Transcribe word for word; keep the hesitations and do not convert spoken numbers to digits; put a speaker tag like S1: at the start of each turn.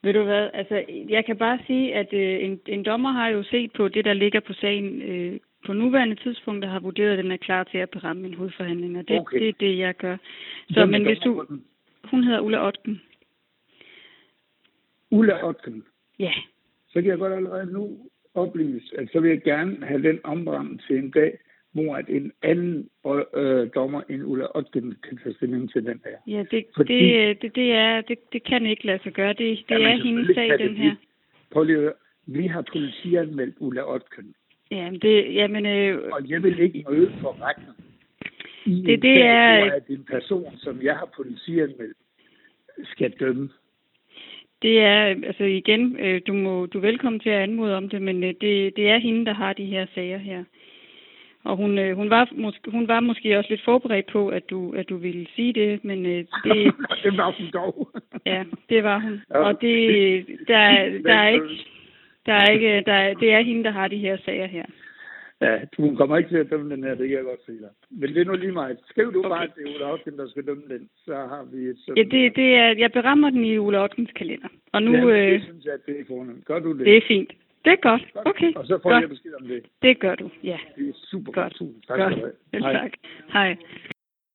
S1: Ved du hvad, altså jeg kan bare sige, at øh, en, en dommer har jo set på det, der ligger på sagen øh, på nuværende tidspunkt, der har vurderet, at den er klar til at beramme en hovedforhandling, og det,
S2: Okay.
S1: det er det, jeg gør. Så, men hvis du... Hun hedder Ulla Otken.
S2: Ulla Otken?
S1: Ja.
S2: Så kan jeg godt allerede nu oplyse, at så vil jeg gerne have den ombrændt til en dag, hvor at en anden øh, dommer end Ulla Otken kan tage stilling til den her.
S1: Ja, det,
S2: Fordi,
S1: det, det, det, er, det, det kan ikke lade sig gøre. Det, det
S2: jamen,
S1: er hendes sag, den her.
S2: Prøv lige at høre. Vi har politianmeldt Ulla Otken.
S1: Ja, det, jamen, øh,
S2: og jeg vil ikke møde for retten. I
S1: det, det er...
S2: Hvor at en person, som jeg har politianmeldt, skal dømme.
S1: Det er, altså igen, øh, du, må, du er velkommen til at anmode om det, men øh, det, det er hende, der har de her sager her. Og hun, øh, hun, var måske, hun var måske også lidt forberedt på, at du, at du ville sige det, men øh, det...
S2: det var hun dog.
S1: Ja, det var hun. Ja. Og det, der, der er ikke... Der er ikke, der er, det er hende, der har de her sager her.
S2: Ja, du kommer ikke til at dømme den her, det kan jeg godt sige dig. Men det er nu lige meget. Skriv du okay. bare til Ulla Otken, der skal dømme den, så har vi et sådan...
S1: Ja, det, det er, jeg berammer den i Ulla Otkens kalender. Og nu...
S2: Ja, det
S1: øh,
S2: synes jeg, at det er fornemt. Gør du det?
S1: Det er fint. Det er godt. Okay.
S2: Og så får
S1: godt.
S2: jeg besked om det.
S1: Det gør du, ja.
S2: Det er super
S1: godt.
S2: Tusind tak
S1: godt.
S2: for det.
S1: Tak. Hej.